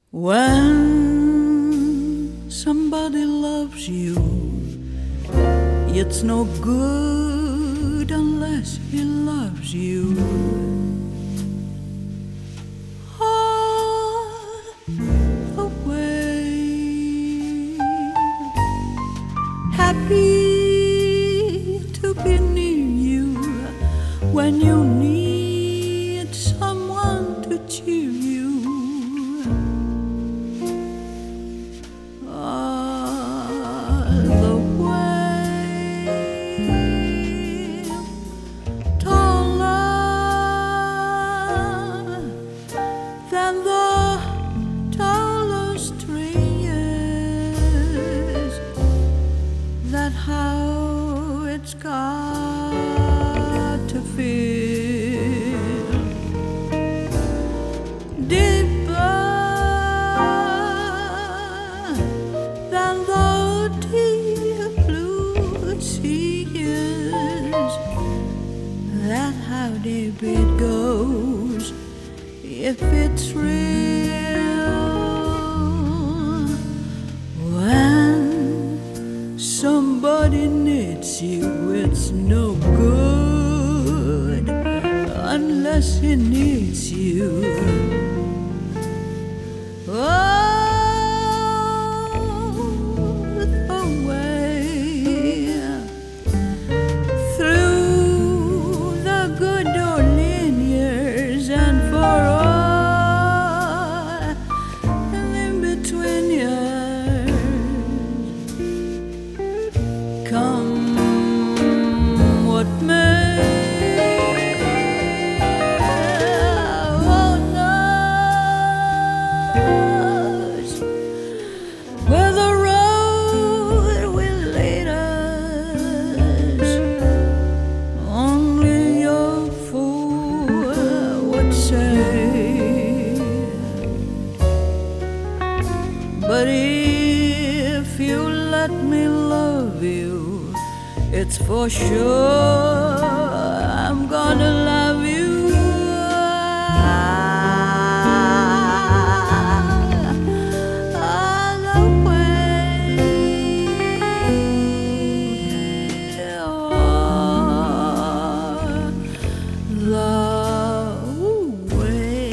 When somebody loves you, it's no good unless he loves you. All the way, happy to be near you when you need someone to cheer you. Than the tallest tree is, that how it's got to feel deeper than the deep blue sea is, that how deep it goes if it's real. When somebody needs you, it's no good unless he needs you. All the way through the good old years and for come what may, who knows where the road will lead us? Only a fool would say. But if you let me love you, it's for sure I'm gonna love you all the way, all the way.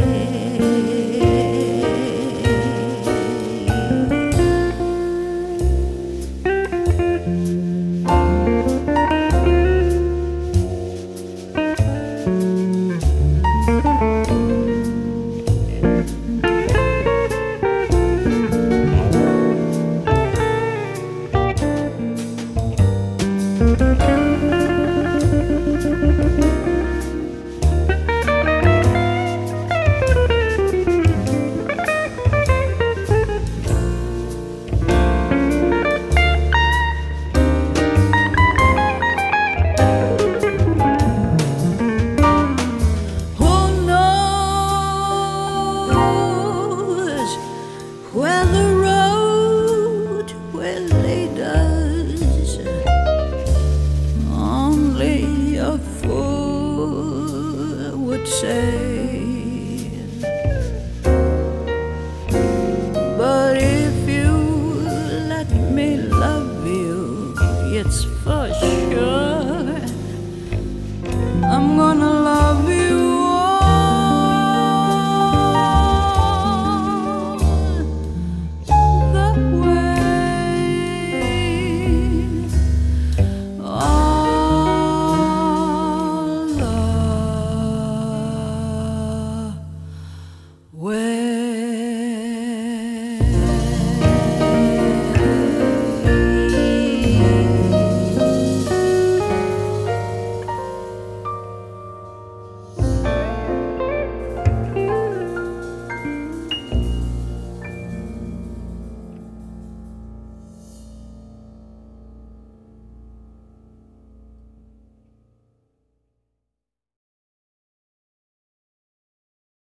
Where the road will lead us, only a fool would say. But if you let me love you, it's fun.